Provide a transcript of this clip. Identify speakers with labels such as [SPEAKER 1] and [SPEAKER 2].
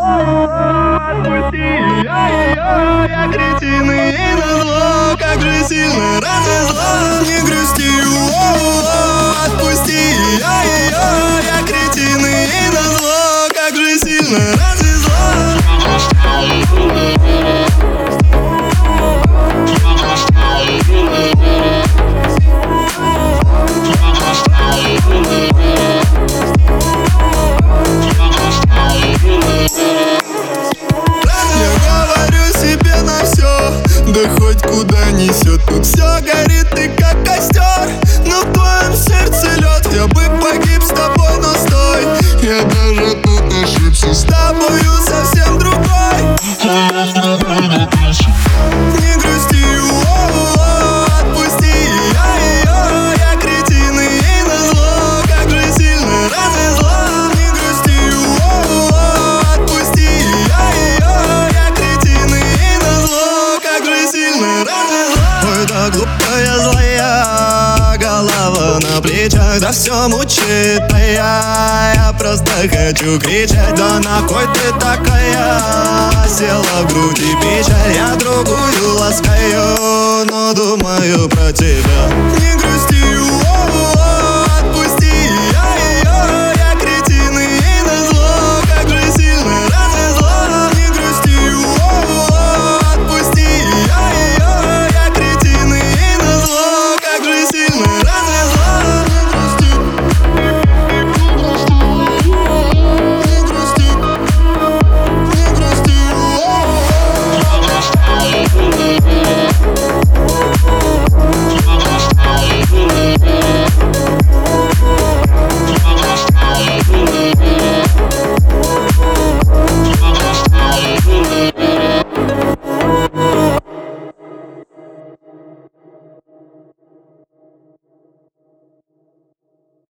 [SPEAKER 1] Отпусти ее, я кретин и ей назло. Как же сильно развезло. Не грусти, отпусти ее, я кретин и ей назло. Как же сильно развезло. Да хоть куда несет, тут все горит, ты как костер. Но в твоем сердце лед, я бы погиб с тобой, но стой. Я даже тут ошибся, с тобою совсем другой. Не грусти, отпусти ее, я кретин и ей назло. Как же сильно развезло. Не грусти, отпусти ее, я кретин и ей назло. Как же сильно развезло. Ой, да глупая злая голова на плечах, да все мучит, а я просто хочу кричать. Да на кой ты такая? Села в груди печаль, я другую ласкаю, но думаю про тебя. Не грусти,